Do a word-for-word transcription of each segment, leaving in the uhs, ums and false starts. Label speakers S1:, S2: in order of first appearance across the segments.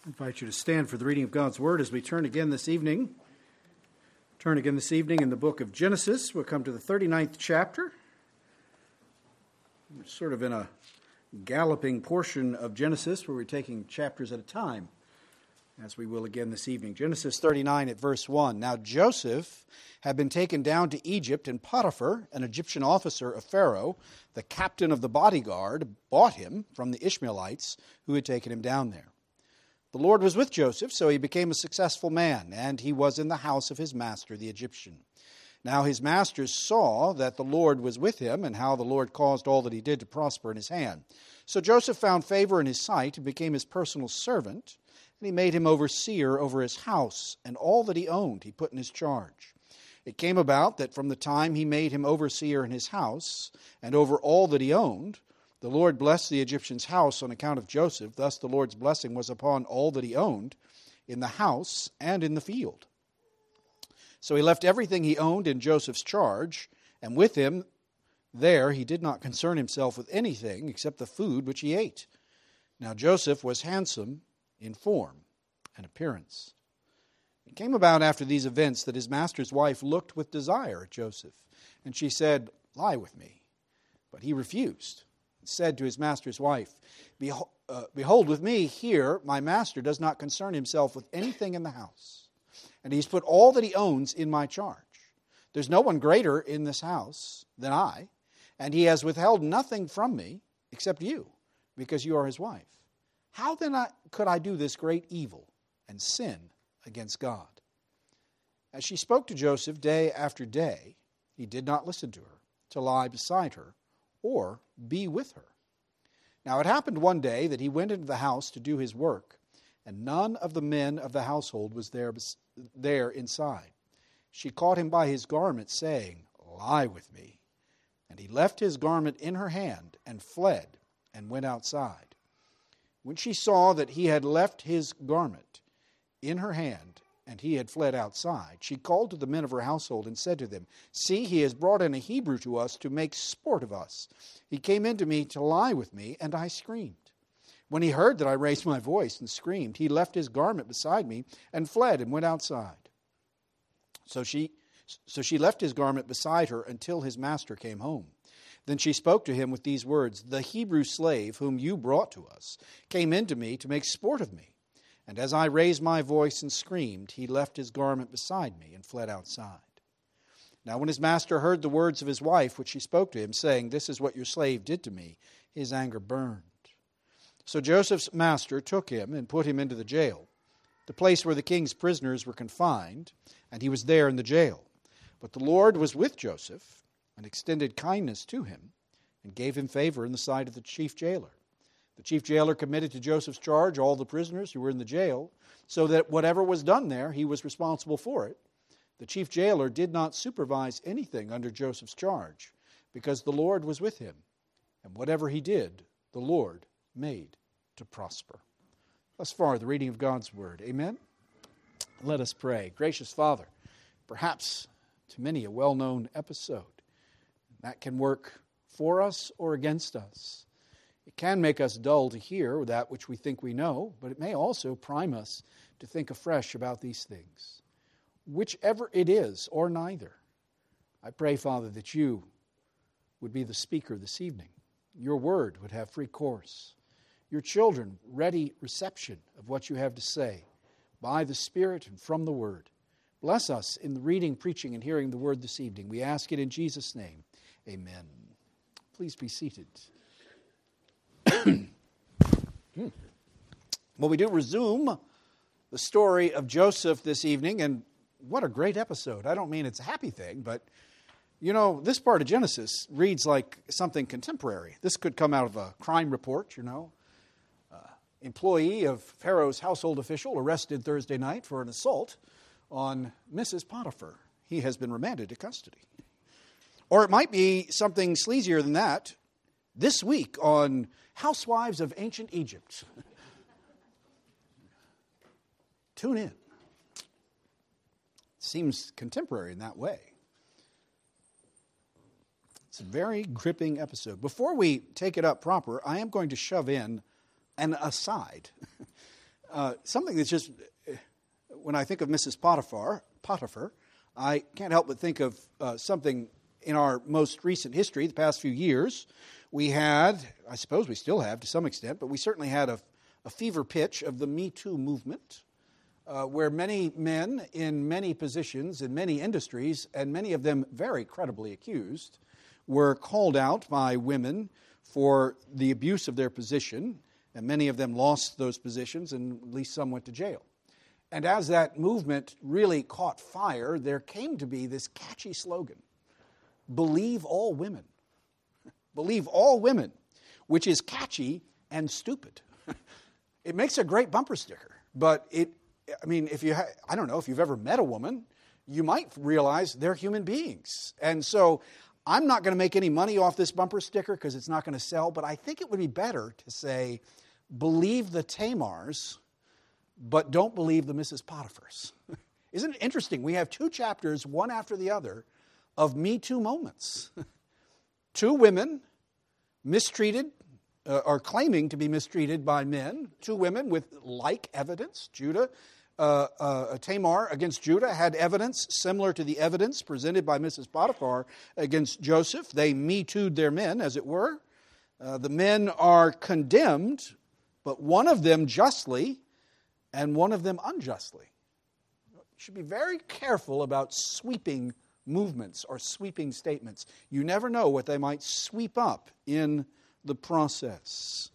S1: I invite you to stand for the reading of God's Word as we turn again this evening. Turn again this evening in the book of Genesis. We'll come to the thirty-ninth chapter. We're sort of in a galloping portion of Genesis where we're taking chapters at a time, as we will again this evening. Genesis thirty-nine at verse one. Now Joseph had been taken down to Egypt, and Potiphar, an Egyptian officer of Pharaoh, the captain of the bodyguard, bought him from the Ishmaelites who had taken him down there. The Lord was with Joseph, so he became a successful man, and he was in the house of his master, the Egyptian. Now his masters saw that the Lord was with him, and how the Lord caused all that he did to prosper in his hand. So Joseph found favor in his sight and became his personal servant, and he made him overseer over his house, and all that he owned he put in his charge. It came about that from the time he made him overseer in his house, and over all that he owned, the Lord blessed the Egyptian's house on account of Joseph. Thus the Lord's blessing was upon all that he owned, in the house and in the field. So he left everything he owned in Joseph's charge, and with him there he did not concern himself with anything except the food which he ate. Now Joseph was handsome in form and appearance. It came about after these events that his master's wife looked with desire at Joseph, and she said, "Lie with me." But he refused. Said to his master's wife, Behold, uh, behold, with me here, my master does not concern himself with anything in the house, and he's put all that he owns in my charge. There's no one greater in this house than I, and he has withheld nothing from me except you, because you are his wife. How then I, could I do this great evil and sin against God? As she spoke to Joseph day after day, he did not listen to her, to lie beside her, or be with her. Now it happened one day that he went into the house to do his work, and none of the men of the household was there, there inside. She caught him by his garment, saying, "Lie with me." And he left his garment in her hand and fled and went outside. When she saw that he had left his garment in her hand and he had fled outside, she called to the men of her household and said to them, "See, he has brought in a Hebrew to us to make sport of us. He came in to me to lie with me, and I screamed. When he heard that I raised my voice and screamed, he left his garment beside me and fled and went outside." So she, so she left his garment beside her until his master came home. Then she spoke to him with these words, "The Hebrew slave whom you brought to us came in to me to make sport of me. And as I raised my voice and screamed, he left his garment beside me and fled outside." Now when his master heard the words of his wife, which she spoke to him, saying, "This is what your slave did to me," his anger burned. So Joseph's master took him and put him into the jail, the place where the king's prisoners were confined, and he was there in the jail. But the Lord was with Joseph and extended kindness to him and gave him favor in the sight of the chief jailer. The chief jailer committed to Joseph's charge all the prisoners who were in the jail, so that whatever was done there, he was responsible for it. The chief jailer did not supervise anything under Joseph's charge, because the Lord was with him, and whatever he did, the Lord made to prosper. Thus far, the reading of God's Word. Amen? Let us pray. Gracious Father, perhaps to many a well-known episode that can work for us or against us. It can make us dull to hear that which we think we know, but it may also prime us to think afresh about these things. Whichever it is, or neither, I pray, Father, that you would be the speaker this evening. Your word would have free course. Your children, ready reception of what you have to say by the Spirit and from the word. Bless us in the reading, preaching, and hearing the word this evening. We ask it in Jesus' name. Amen. Please be seated. Well, we do resume the story of Joseph this evening, and what a great episode. I don't mean it's a happy thing, but, you know, this part of Genesis reads like something contemporary. This could come out of a crime report, you know. Uh, employee of Pharaoh's household official arrested Thursday night for an assault on Missus Potiphar. He has been remanded to custody. Or it might be something sleazier than that. This week on Housewives of Ancient Egypt. Tune in. Seems contemporary in that way. It's a very gripping episode. Before we take it up proper, I am going to shove in an aside. Uh, something that's just, when I think of Missus Potiphar, Potiphar, I can't help but think of uh, something in our most recent history, the past few years. We had, I suppose we still have to some extent, but we certainly had a, a fever pitch of the Me Too movement, uh, where many men in many positions, in many industries, and many of them very credibly accused, were called out by women for the abuse of their position, and many of them lost those positions, and at least some went to jail. And as that movement really caught fire, there came to be this catchy slogan, "Believe all women." Believe all women, which is catchy and stupid. It makes a great bumper sticker, but it, I mean, if you, ha- I don't know, if you've ever met a woman, you might realize they're human beings. And so I'm not going to make any money off this bumper sticker because it's not going to sell, but I think it would be better to say, believe the Tamars, but don't believe the Missus Potiphars. Isn't it interesting? We have two chapters, one after the other, of Me Too moments. Two women mistreated, uh, or claiming to be mistreated by men. Two women with like evidence. Judah, uh, uh, Tamar against Judah had evidence similar to the evidence presented by Missus Potiphar against Joseph. They Me Too'd their men, as it were. Uh, the men are condemned, but one of them justly and one of them unjustly. You should be very careful about sweeping movements or sweeping statements. You never know what they might sweep up in the process.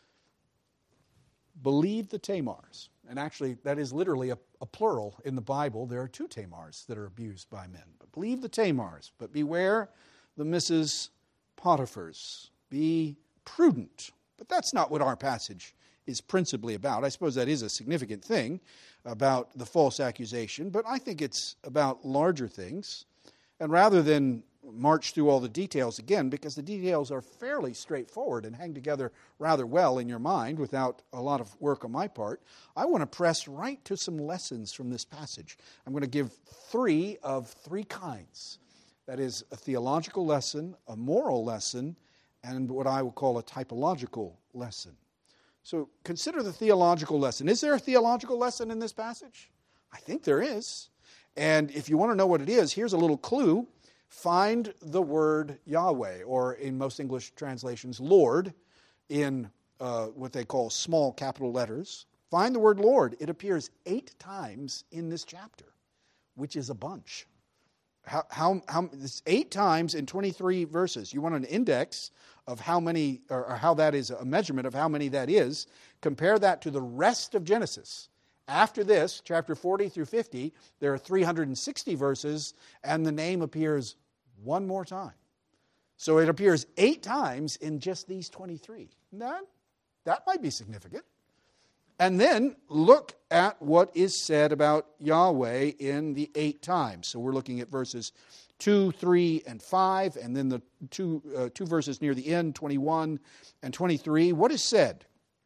S1: Believe the Tamars. And actually, that is literally a, a plural in the Bible. There are two Tamars that are abused by men. But believe the Tamars, but beware the Missus Potiphars. Be prudent. But that's not what our passage is principally about. I suppose that is a significant thing about the false accusation, but I think it's about larger things. And rather than march through all the details again, because the details are fairly straightforward and hang together rather well in your mind without a lot of work on my part, I want to press right to some lessons from this passage. I'm going to give three of three kinds. That is a theological lesson, a moral lesson, and what I would call a typological lesson. So consider the theological lesson. Is there a theological lesson in this passage? I think there is. And if you want to know what it is, here's a little clue. Find the word Yahweh, or in most English translations, Lord, in uh, what they call small capital letters. Find the word Lord. It appears eight times in this chapter, which is a bunch. How, how, how, it's eight times in twenty-three verses. You want an index of how many, or, or how that is a measurement of how many that is. Compare that to the rest of Genesis. After this, chapter forty through fifty, there are three hundred sixty verses, and the name appears one more time. So it appears eight times in just these twenty-three. That, that might be significant. And then look at what is said about Yahweh in the eight times. So we're looking at verses two, three, and five, and then the two, uh, two verses near the end, twenty-one and twenty-three. What is said?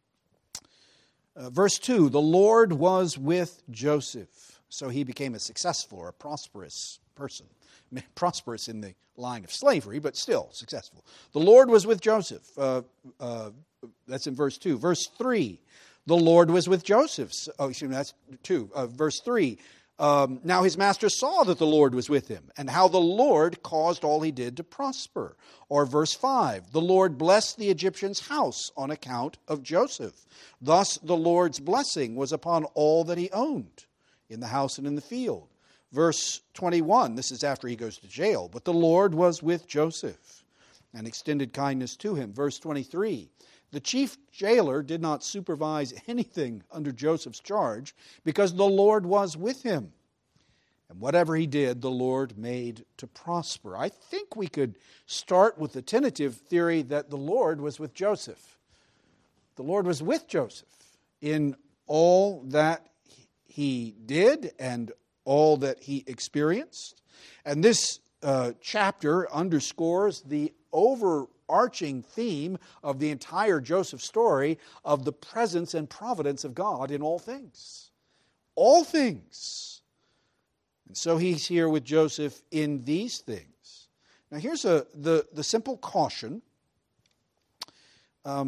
S1: Uh, verse two, the Lord was with Joseph, so he became a successful or a prosperous person. Prosperous in the line of slavery, but still successful. The Lord was with Joseph. Uh, uh, that's in verse two. Verse three, the Lord was with Joseph. Oh, excuse me, that's two. Uh, verse three, um, now his master saw that the Lord was with him, and how the Lord caused all he did to prosper. Or verse five, the Lord blessed the Egyptian's house on account of Joseph. Thus the Lord's blessing was upon all that he owned, in the house and in the field. Verse twenty-one, this is after he goes to jail. But the Lord was with Joseph and extended kindness to him. Verse twenty-three, the chief jailer did not supervise anything under Joseph's charge because the Lord was with him. And whatever he did, the Lord made to prosper. I think we could start with the tentative theory that the Lord was with Joseph. The Lord was with Joseph in all that he did and all that he experienced. And this uh, chapter underscores the overarching theme of the entire Joseph story of the presence and providence of God in all things. All things. And so he's here with Joseph in these things. Now here's a, the, the simple caution. Um,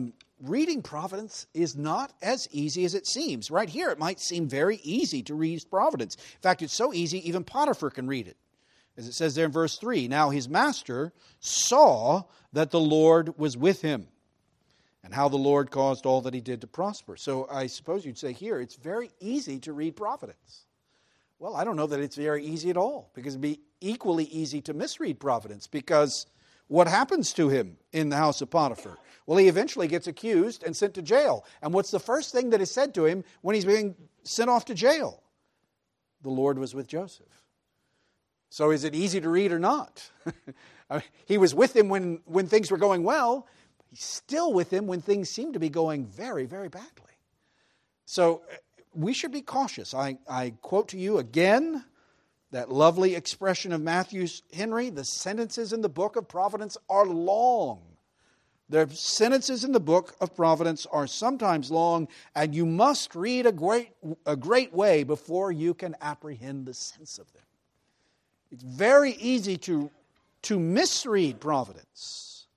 S1: reading Providence is not as easy as it seems. Right here, it might seem very easy to read Providence. In fact, it's so easy, even Potiphar can read it. As it says there in verse three, now his master saw that the Lord was with him, and how the Lord caused all that he did to prosper. So I suppose you'd say here, it's very easy to read Providence. Well, I don't know that it's very easy at all, because it'd be equally easy to misread Providence, because what happens to him in the house of Potiphar? Well, he eventually gets accused and sent to jail. And what's the first thing that is said to him when he's being sent off to jail? The Lord was with Joseph. So is it easy to read or not? I mean, he was with him when, when things were going well. But he's still with him when things seem to be going very, very badly. So we should be cautious. I, I quote to you again that lovely expression of Matthew Henry, the sentences in the book of Providence are long. The sentences in the book of Providence are sometimes long, and you must read a great, a great way before you can apprehend the sense of them. It's very easy to, to misread Providence.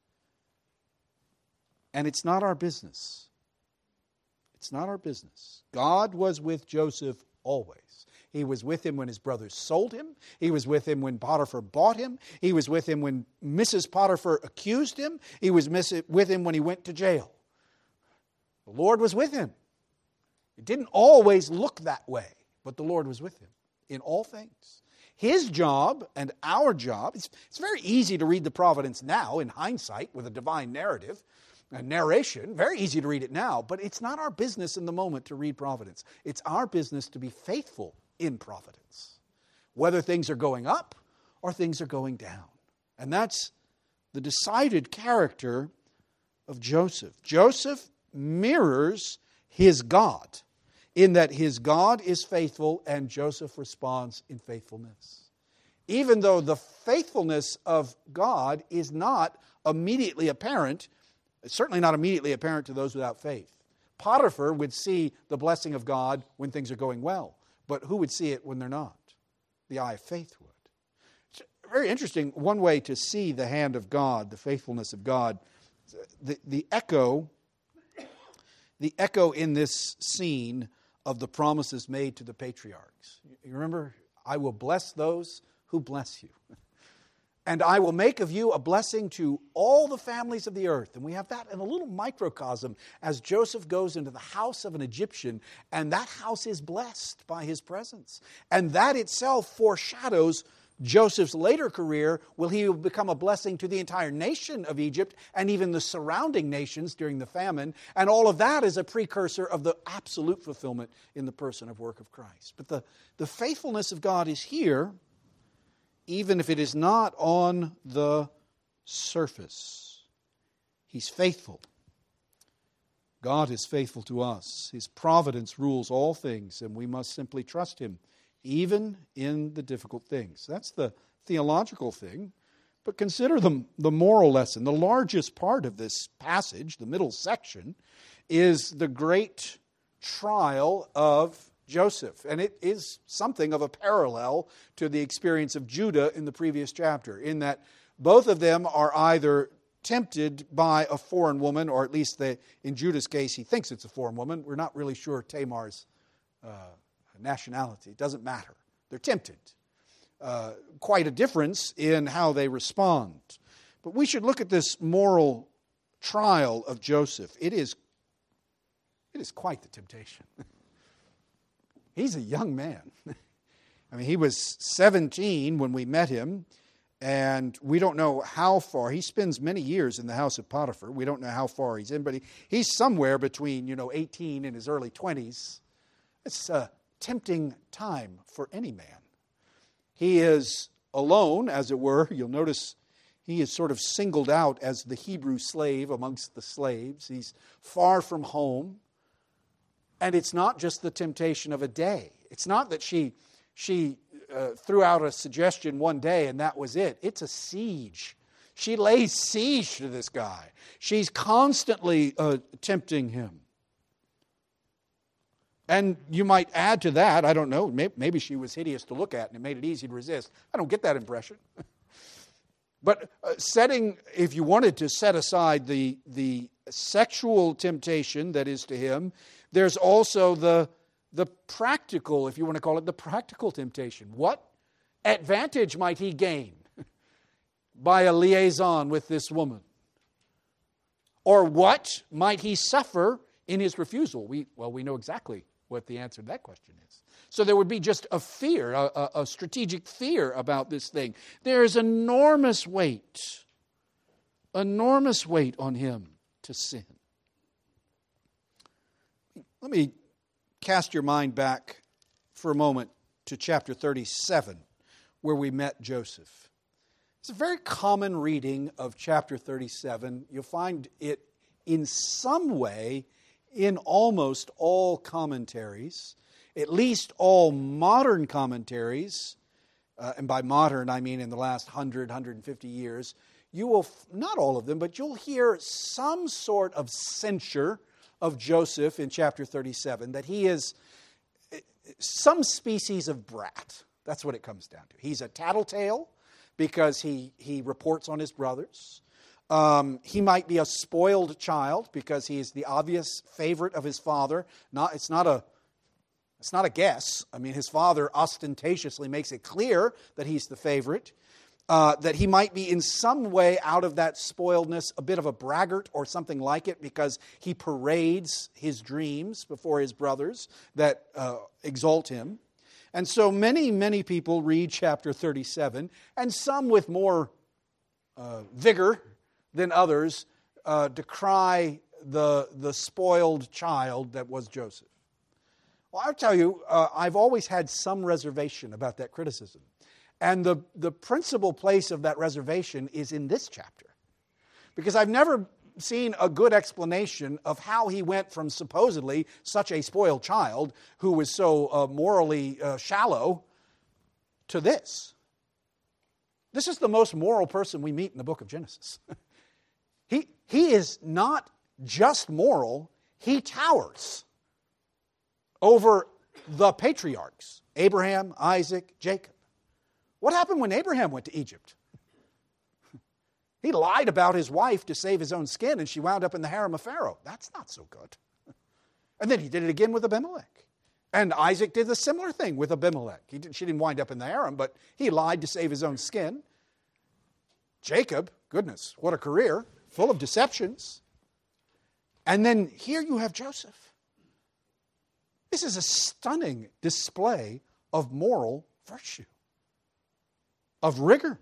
S1: And it's not our business. It's not our business. God was with Joseph always. He was with him when his brothers sold him. He was with him when Potiphar bought him. He was with him when Missus Potiphar accused him. He was with him when he went to jail. The Lord was with him. It didn't always look that way, but the Lord was with him in all things. His job and our job, it's, it's very easy to read the Providence now in hindsight with a divine narrative, a narration, very easy to read it now, but it's not our business in the moment to read Providence. It's our business to be faithful in Providence, whether things are going up or things are going down. And that's the decided character of Joseph. Joseph mirrors his God, in that his God is faithful and Joseph responds in faithfulness. Even though the faithfulness of God is not immediately apparent, certainly not immediately apparent to those without faith. Potiphar would see the blessing of God when things are going well, but who would see it when they're not? The eye of faith would. It's very interesting, one way to see the hand of God, the faithfulness of God, the, the echo, the echo in this scene of the promises made to the patriarchs. You remember, I will bless those who bless you. And I will make of you a blessing to all the families of the earth. And we have that in a little microcosm as Joseph goes into the house of an Egyptian, and that house is blessed by his presence. And that itself foreshadows Joseph's later career. Will he become a blessing to the entire nation of Egypt and even the surrounding nations during the famine? And all of that is a precursor of the absolute fulfillment in the person of work of Christ. But the, the faithfulness of God is here, even if it is not on the surface. He's faithful. God is faithful to us. His providence rules all things, and we must simply trust Him, even in the difficult things. That's the theological thing. But consider the, the moral lesson. The largest part of this passage, the middle section, is the great trial of Joseph. And it is something of a parallel to the experience of Judah in the previous chapter, in that both of them are either tempted by a foreign woman, or at least they, in Judah's case, he thinks it's a foreign woman. We're not really sure Tamar's uh, nationality. It doesn't matter. They're tempted. Uh, quite a difference in how they respond. But we should look at this moral trial of Joseph. It is, it is quite the temptation. He's a young man. I mean, he was seventeen when we met him, and we don't know how far. He spends many years in the house of Potiphar. We don't know how far he's in, but he, he's somewhere between, you know, eighteen and his early twenties. It's a tempting time for any man. He is alone, as it were. You'll notice he is sort of singled out as the Hebrew slave amongst the slaves. He's far from home. And it's not just the temptation of a day. It's not that she, she uh, threw out a suggestion one day and that was it. It's a siege. She lays siege to this guy. She's constantly uh, tempting him. And you might add to that, I don't know, maybe she was hideous to look at and it made it easy to resist. I don't get that impression. But uh, setting, if you wanted to set aside the, the sexual temptation that is to him, there's also the, the practical, if you want to call it the practical temptation. What advantage might he gain by a liaison with this woman? Or what might he suffer in his refusal? We, well, we know exactly what the answer to that question is. So there would be just a fear, a, a, a strategic fear about this thing. There is enormous weight, enormous weight on him to sin. Let me cast your mind back for a moment to chapter thirty-seven, where we met Joseph. It's a very common reading of chapter thirty-seven. You'll find it in some way in almost all commentaries, at least all modern commentaries, uh, and by modern I mean in the last one hundred, one hundred fifty years, you will, not all of them, but you'll hear some sort of censure of Joseph in chapter thirty-seven, that he is some species of brat. That's what it comes down to. He's a tattletale because he, he reports on his brothers. Um, he might be a spoiled child because he is the obvious favorite of his father. Not, it's not a It's not a guess. I mean, his father ostentatiously makes it clear that he's the favorite. Uh, that he might be in some way out of that spoiledness, a bit of a braggart or something like it, because he parades his dreams before his brothers that uh, exalt him. And so many, many people read chapter thirty-seven, and some with more uh, vigor than others uh, decry the, the spoiled child that was Joseph. Well, I'll tell you, uh, I've always had some reservation about that criticism. And the, the principal place of that reservation is in this chapter. Because I've never seen a good explanation of how he went from supposedly such a spoiled child who was so uh, morally uh, shallow to this. This is the most moral person we meet in the book of Genesis. he, he is not just moral, he towers over the patriarchs, Abraham, Isaac, Jacob. What happened when Abraham went to Egypt? He lied about his wife to save his own skin, and she wound up in the harem of Pharaoh. That's not so good. And then he did it again with Abimelech. And Isaac did the similar thing with Abimelech. He did, she didn't wind up in the harem, but he lied to save his own skin. Jacob, goodness, what a career, full of deceptions. And then here you have Joseph. This is a stunning display of moral virtue, of rigor.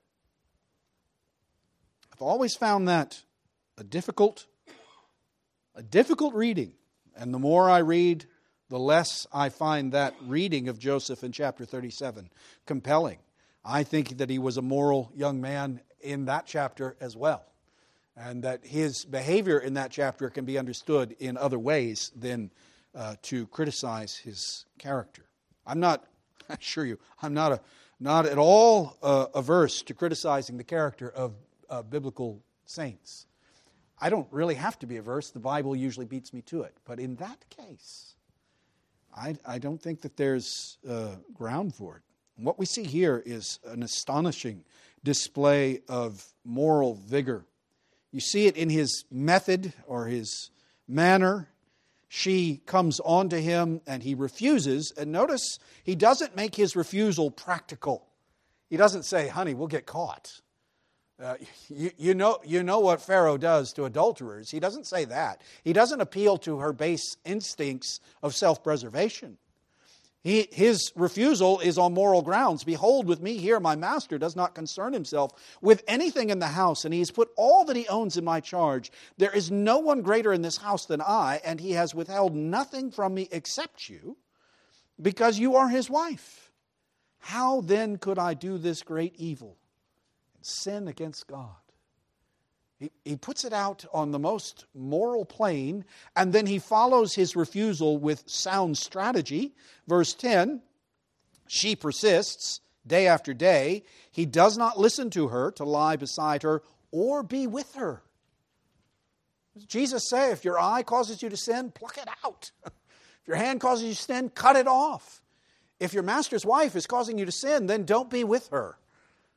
S1: I've always found that a difficult, a difficult reading. And the more I read, the less I find that reading of Joseph in chapter thirty-seven compelling. I think that he was a moral young man in that chapter as well. And that his behavior in that chapter can be understood in other ways than uh, to criticize his character. I'm not, I assure you, I'm not a, not at all uh, averse to criticizing the character of uh, biblical saints. I don't really have to be averse. The Bible usually beats me to it. But in that case, I, I don't think that there's uh, ground for it. And what we see here is an astonishing display of moral vigor. You see it in his method or his manner. She comes on to him and he refuses. And notice, he doesn't make his refusal practical. He doesn't say, honey, we'll get caught. Uh, you, you know, you know what Pharaoh does to adulterers. He doesn't say that. He doesn't appeal to her base instincts of self-preservation. He, his refusal is on moral grounds. Behold, with me here, my master does not concern himself with anything in the house, and he has put all that he owns in my charge. There is no one greater in this house than I, and he has withheld nothing from me except you, because you are his wife. How then could I do this great evil and sin against God? He, he puts it out on the most moral plane, and then he follows his refusal with sound strategy. Verse ten, she persists day after day. He does not listen to her to lie beside her or be with her. Does Jesus say, if your eye causes you to sin, pluck it out. If your hand causes you to sin, cut it off. If your master's wife is causing you to sin, then don't be with her.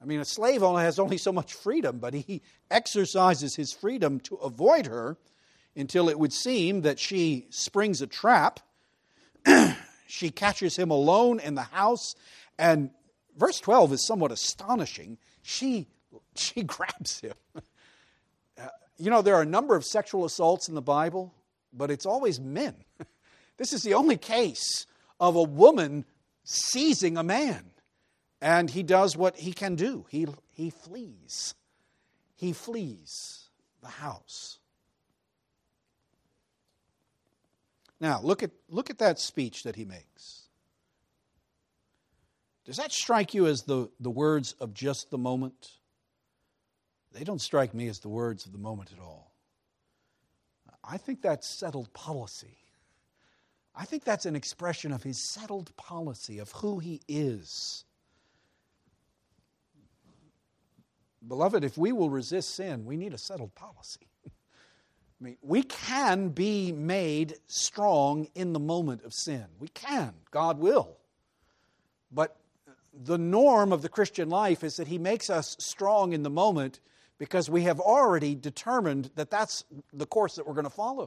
S1: I mean, a slave only has only so much freedom, but he exercises his freedom to avoid her until it would seem that she springs a trap. She catches him alone in the house, and verse twelve is somewhat astonishing. She, she grabs him. Uh, you know, there are a number of sexual assaults in the Bible, but it's always men. This is the only case of a woman seizing a man. And he does what he can do. He, he flees. He flees the house. Now, look at, look at that speech that he makes. Does that strike you as the, the words of just the moment? They don't strike me as the words of the moment at all. I think that's settled policy. I think that's an expression of his settled policy, of who he is. Beloved, if we will resist sin, we need a settled policy. I mean, we can be made strong in the moment of sin. We can. God will. But the norm of the Christian life is that He makes us strong in the moment because we have already determined that that's the course that we're going to follow.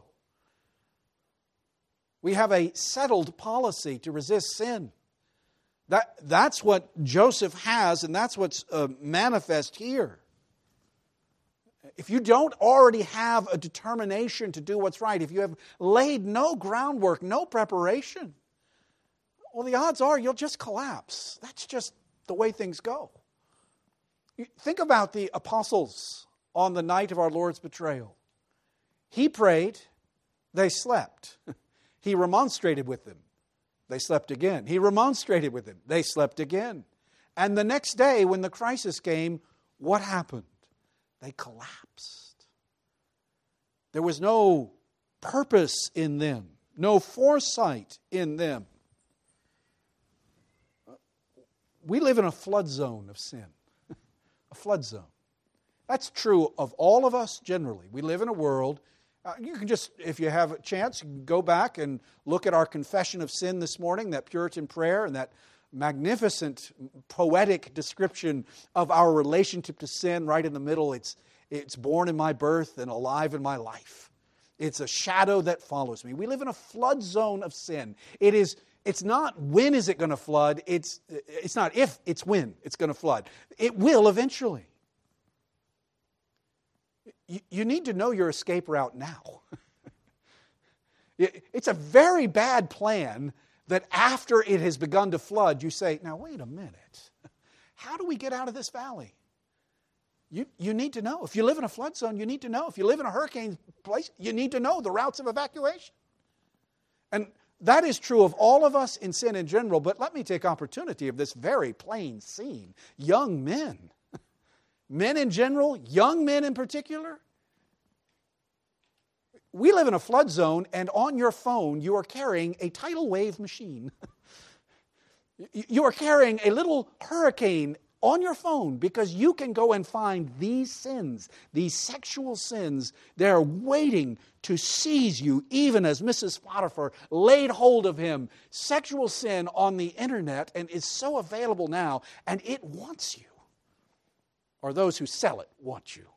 S1: We have a settled policy to resist sin. That, that's what Joseph has, and that's what's uh, manifest here. If you don't already have a determination to do what's right, if you have laid no groundwork, no preparation, well, the odds are you'll just collapse. That's just the way things go. You think about the apostles on the night of our Lord's betrayal. He prayed, they slept. He remonstrated with them. They slept again. He remonstrated with them. They slept again. And the next day, when the crisis came, what happened? They collapsed. There was no purpose in them, no foresight in them. We live in a flood zone of sin, a flood zone. That's true of all of us generally. We live in a world. Uh, you can just, if you have a chance, you can go back and look at our confession of sin this morning, that Puritan prayer and that magnificent poetic description of our relationship to sin right in the middle. It's, it's born in my birth and alive in my life. It's a shadow that follows me. We live in a flood zone of sin. It is, it's not when is it going to flood. It's, it's not if, it's when it's going to flood. It will eventually. You need to know your escape route now. It's a very bad plan that after it has begun to flood, you say, now wait a minute. How do we get out of this valley? You, you need to know. If you live in a flood zone, you need to know. If you live in a hurricane place, you need to know the routes of evacuation. And that is true of all of us in sin in general, but let me take opportunity of this very plain scene. Young men. Men in general, young men in particular. We live in a flood zone, and on your phone you are carrying a tidal wave machine. You are carrying a little hurricane on your phone because you can go and find these sins, these sexual sins. They're waiting to seize you, even as Missus Potiphar laid hold of him. Sexual sin on the internet and is so available now, and it wants you. Or those who sell it want you.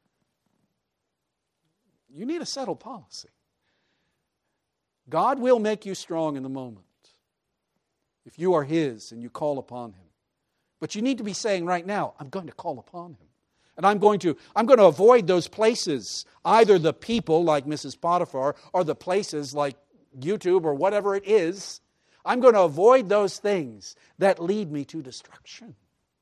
S1: You need a settled policy. God will make you strong in the moment if you are His and you call upon Him. But you need to be saying right now, I'm going to call upon Him. And I'm going to, I'm going to avoid those places, either the people like Missus Potiphar or the places like YouTube or whatever it is. I'm going to avoid those things that lead me to destruction.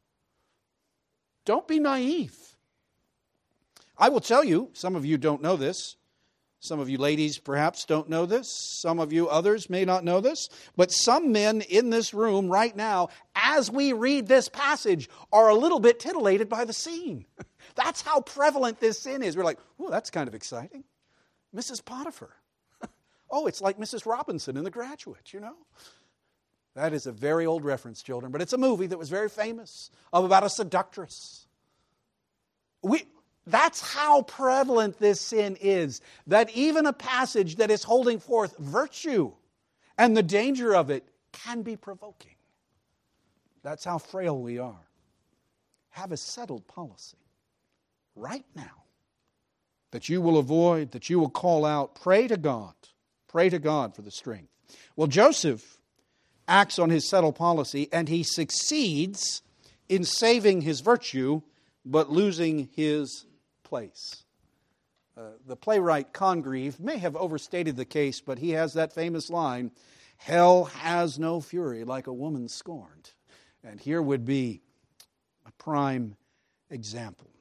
S1: Don't be naive. I will tell you, some of you don't know this. Some of you ladies perhaps don't know this. Some of you others may not know this. But some men in this room right now, as we read this passage, are a little bit titillated by the scene. That's how prevalent this sin is. We're like, oh, that's kind of exciting. Missus Potiphar. Oh, it's like Missus Robinson in The Graduate, you know. That is a very old reference, children, but it's a movie that was very famous of about a seductress. We, that's how prevalent this sin is, that even a passage that is holding forth virtue and the danger of it can be provoking. That's how frail we are. have a settled policy right now that you will avoid, that you will call out. Pray to God. Pray to God for the strength. Well, Joseph acts on his settled policy, and he succeeds in saving his virtue, but losing his place. Uh, the playwright Congreve may have overstated the case, but he has that famous line, "Hell has no fury like a woman scorned." And here would be a prime example.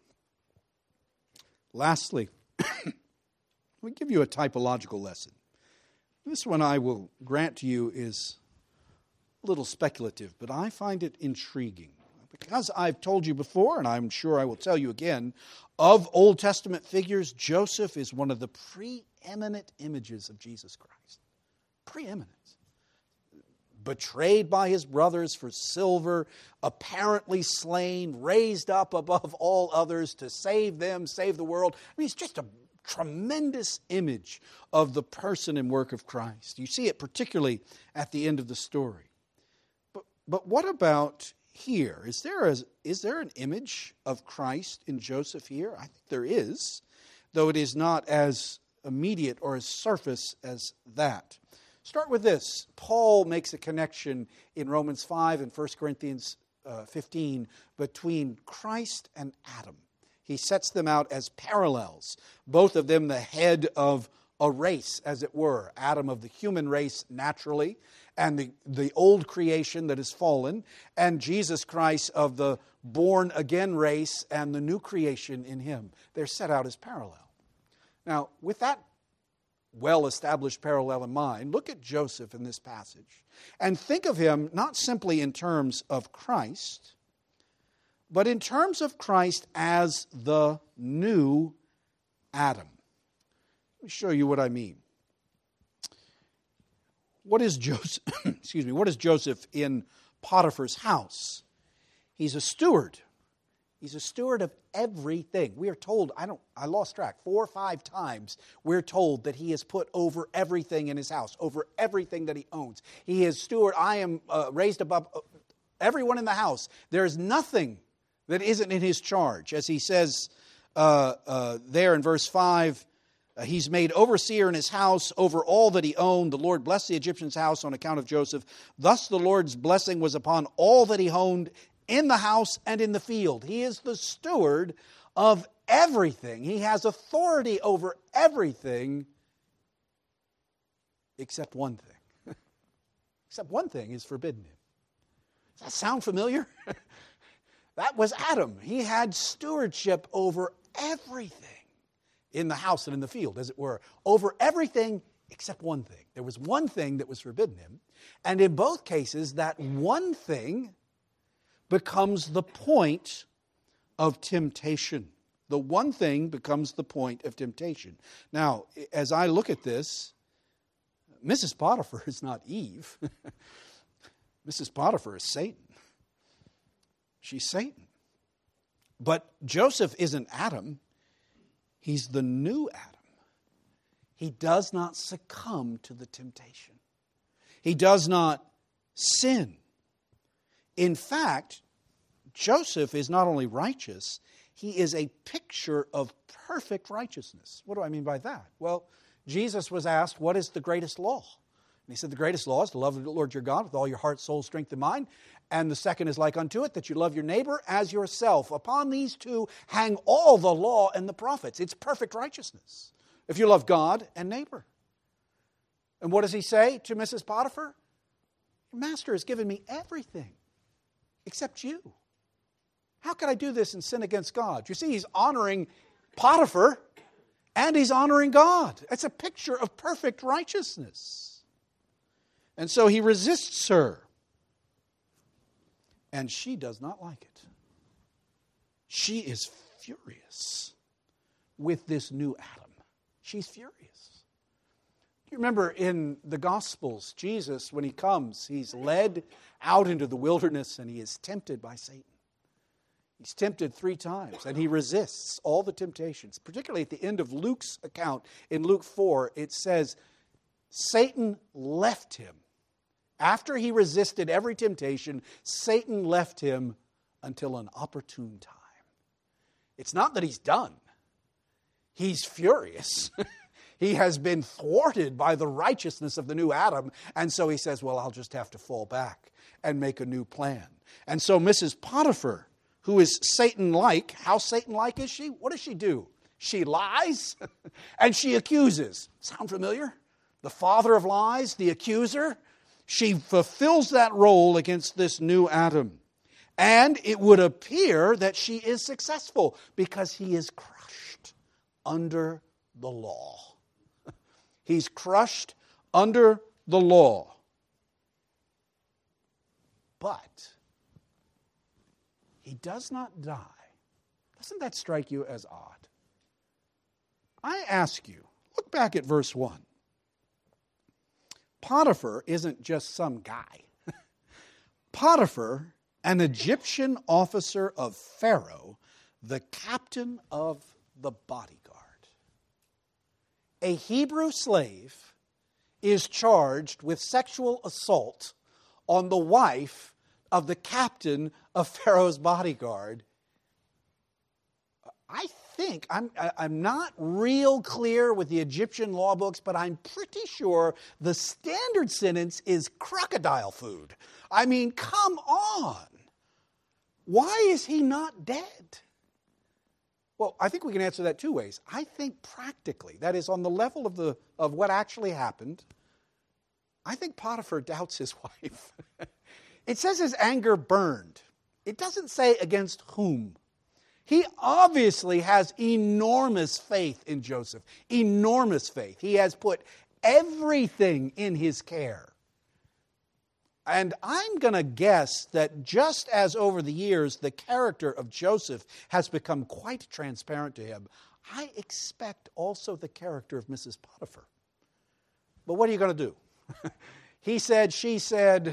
S1: Lastly, let me give you a typological lesson. This one I will grant to you is a little speculative, but I find it intriguing. Because I've told you before, and I'm sure I will tell you again, of Old Testament figures, Joseph is one of the preeminent images of Jesus Christ. Preeminent. Betrayed by his brothers for silver, apparently slain, raised up above all others to save them, save the world. I mean, he's just a tremendous image of the person and work of Christ. You see it particularly at the end of the story. But, but what about here? Is there, a, is there an image of Christ in Joseph here? I think there is, though it is not as immediate or as surface as that. Start with this. Paul makes a connection in Romans five and First Corinthians fifteen between Christ and Adam. He sets them out as parallels, both of them the head of a race, as it were. Adam of the human race naturally, and the, the old creation that is fallen, and Jesus Christ of the born-again race and the new creation in him. They're set out as parallel. Now, with that well-established parallel in mind, look at Joseph in this passage and think of him not simply in terms of Christ, but in terms of Christ as the new Adam. Let me show you what I mean. What is Joseph? Excuse me. What is Joseph in Potiphar's house? He's a steward. He's a steward of everything. We are told, I don't, I lost track, four or five times we're told that he is put over everything in his house, over everything that he owns. He is steward. I am uh, raised above everyone in the house. There is nothing that isn't in his charge. As he says uh, uh, there in verse five, uh, he's made overseer in his house over all that he owned. The Lord blessed the Egyptian's house on account of Joseph. Thus the Lord's blessing was upon all that he owned in the house and in the field. He is the steward of everything. He has authority over everything except one thing. Except one thing is forbidden him. Does that sound familiar? That was Adam. He had stewardship over everything in the house and in the field, as it were. Over everything except one thing. There was one thing that was forbidden him. And in both cases, that one thing becomes the point of temptation. The one thing becomes the point of temptation. Now, as I look at this, Missus Potiphar is not Eve. Missus Potiphar is Satan. She's Satan. But Joseph isn't Adam. He's the new Adam. He does not succumb to the temptation. He does not sin. In fact, Joseph is not only righteous, he is a picture of perfect righteousness. What do I mean by that? Well, Jesus was asked, what is the greatest law? And he said, the greatest law is to love the Lord your God with all your heart, soul, strength, and mind. And the second is like unto it, that you love your neighbor as yourself. Upon these two hang all the law and the prophets. It's perfect righteousness. If you love God and neighbor. And what does he say to Missus Potiphar? Your master has given me everything except you. How can I do this and sin against God? You see, he's honoring Potiphar and he's honoring God. It's a picture of perfect righteousness. And so he resists her. And she does not like it. She is furious with this new Adam. She's furious. You remember in the Gospels, Jesus, when he comes, he's led out into the wilderness and he is tempted by Satan. He's tempted three times and he resists all the temptations. Particularly at the end of Luke's account, in Luke four, it says, Satan left him. After he resisted every temptation, Satan left him until an opportune time. It's not that he's done. He's furious. He has been thwarted by the righteousness of the new Adam, and so he says, well, I'll just have to fall back and make a new plan. And so Missus Potiphar, who is Satan-like, how Satan-like is she? What does she do? She lies and she accuses. Sound familiar? The father of lies, the accuser. She fulfills that role against this new Adam. And it would appear that she is successful because he is crushed under the law. He's crushed under the law. But he does not die. Doesn't that strike you as odd? I ask you, look back at verse one. Potiphar isn't just some guy. Potiphar, an Egyptian officer of Pharaoh, the captain of the bodyguard. A Hebrew slave is charged with sexual assault on the wife of the captain of Pharaoh's bodyguard. I think, I'm, I'm not real clear with the Egyptian law books, but I'm pretty sure the standard sentence is crocodile food. I mean, come on. Why is he not dead? Well, I think we can answer that two ways. I think practically, that is on the level of the of what actually happened, I think Potiphar doubts his wife. It says his anger burned. It doesn't say against whom. He obviously has enormous faith in Joseph. Enormous faith. He has put everything in his care. And I'm going to guess that just as over the years the character of Joseph has become quite transparent to him, I expect also the character of Missus Potiphar. But what are you going to do? He said, she said,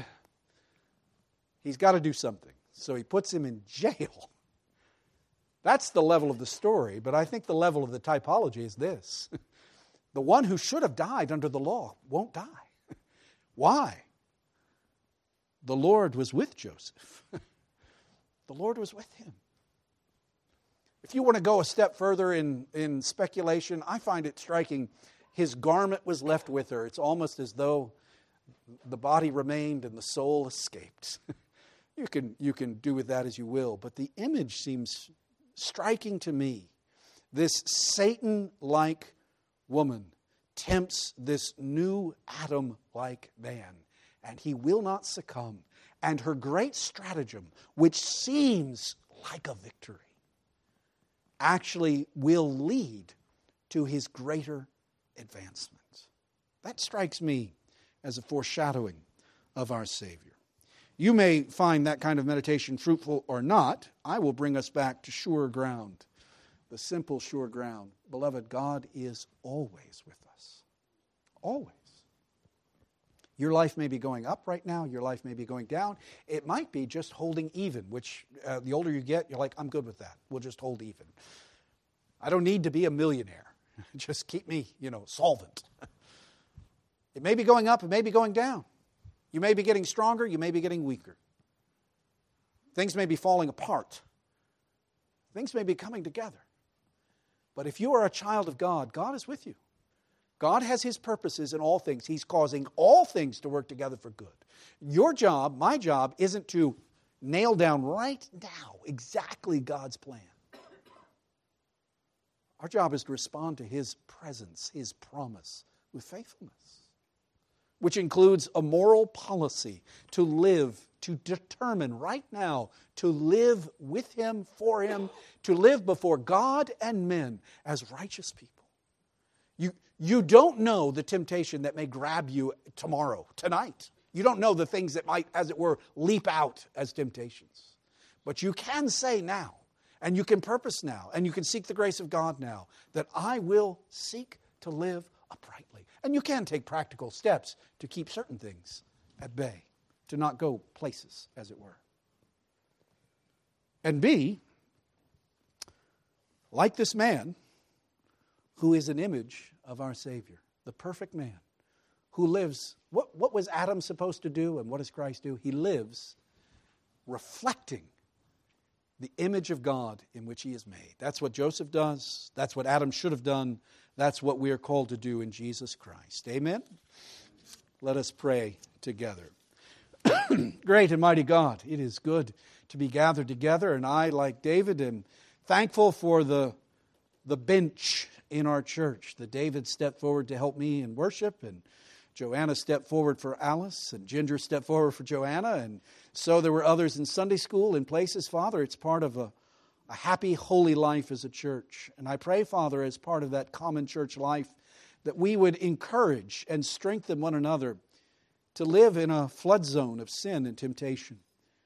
S1: he's got to do something. So he puts him in jail. That's the level of the story, but I think the level of the typology is this. The one who should have died under the law won't die. Why? The Lord was with Joseph. The Lord was with him. If you want to go a step further in, in speculation, I find it striking. His garment was left with her. It's almost as though the body remained and the soul escaped. You can, you can do with that as you will, but the image seems striking to me. This Satan-like woman tempts this new Adam-like man, and he will not succumb. And her great stratagem, which seems like a victory, actually will lead to his greater advancement. That strikes me as a foreshadowing of our Savior. You may find that kind of meditation fruitful or not. I will bring us back to sure ground, the simple sure ground. Beloved, God is always with us. Always. Your life may be going up right now. Your life may be going down. It might be just holding even, which uh, the older you get, you're like, I'm good with that. We'll just hold even. I don't need to be a millionaire. Just keep me, you know, solvent. It may be going up. It may be going down. You may be getting stronger. You may be getting weaker. Things may be falling apart. Things may be coming together. But if you are a child of God, God is with you. God has His purposes in all things. He's causing all things to work together for good. Your job, my job, isn't to nail down right now exactly God's plan. Our job is to respond to His presence, His promise, with faithfulness, which includes a moral policy to live, to determine right now, to live with Him, for Him, to live before God and men as righteous people. You, you don't know the temptation that may grab you tomorrow, tonight. You don't know the things that might, as it were, leap out as temptations. But you can say now, and you can purpose now, and you can seek the grace of God now, that I will seek to live uprightly. And you can take practical steps to keep certain things at bay, to not go places, as it were. And B, like this man, who is an image of our Savior, the perfect man, who lives, what, what was Adam supposed to do and what does Christ do? He lives reflecting the image of God in which he is made. That's what Joseph does. That's what Adam should have done. That's what we are called to do in Jesus Christ. Amen? Let us pray together. Great and mighty God, it is good to be gathered together, and I, like David, am thankful for the, the bench in our church that David stepped forward to help me in worship, and Joanna stepped forward for Alice, and Ginger stepped forward for Joanna, and so there were others in Sunday school in places. Father, it's part of a, a happy, holy life as a church. And I pray, Father, as part of that common church life, that we would encourage and strengthen one another to live in a flood zone of sin and temptation,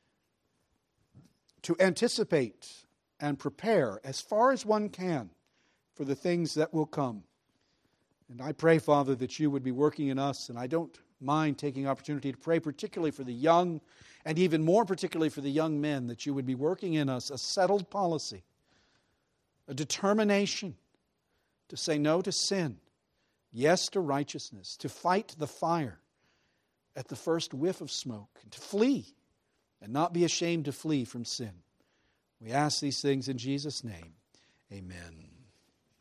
S1: to anticipate and prepare as far as one can for the things that will come. And I pray, Father, that you would be working in us, and I don't mind taking opportunity to pray particularly for the young, and even more particularly for the young men, that you would be working in us a settled policy, a determination to say no to sin, yes to righteousness, to fight the fire at the first whiff of smoke, and to flee and not be ashamed to flee from sin. We ask these things in Jesus' name. Amen.